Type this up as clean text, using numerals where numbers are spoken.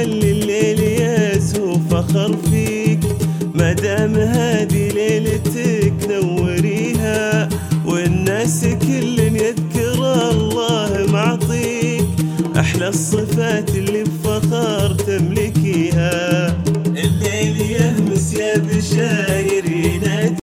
خلي الليل يسهو فخر فيك، مادام هذه ليلتك نوريها، والناس كل يذكر الله معطيك أحلى الصفات اللي